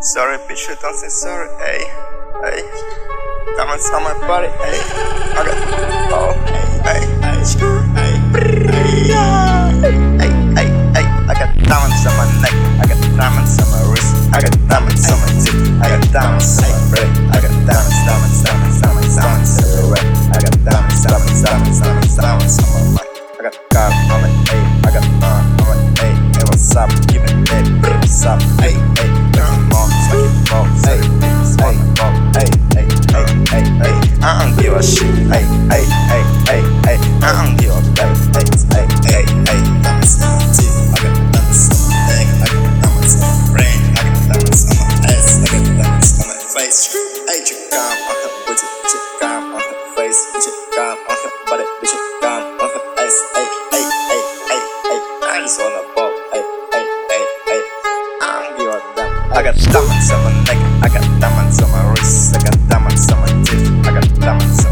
Sorry, bitch, you don't say sorry, ayy, ayy. Diamonds on my body, ayy. I got, oh, ayy, ayy. I got diamonds on my neck, I got diamonds on my wrist, I got diamonds on my tip, I got diamonds on my bread, I got diamonds everywhere, I got diamonds on my mind, I got God on my, ayy, I got on my, ayy, hey, what's up, give it, ayy, what's up, ayy, ayy. I don't give a shit, ay, ay, ay, ay, ay. I don't give a damn, ay, ay, ay, ay. Diamonds on my teeth, I got diamonds on my neck, I got diamonds on my brain, I got diamonds on my ass, I got diamonds on my face. Ay, chick on her booty, chick on her face, chick on her body, chick on her ass, ay, ay, ay, ay, ay. I just wanna ball, ay, ay, ay, ay. I don't give a damn. I got diamonds on my neck, I got diamonds on my wrist, I got diamonds on my teeth, I got diamonds on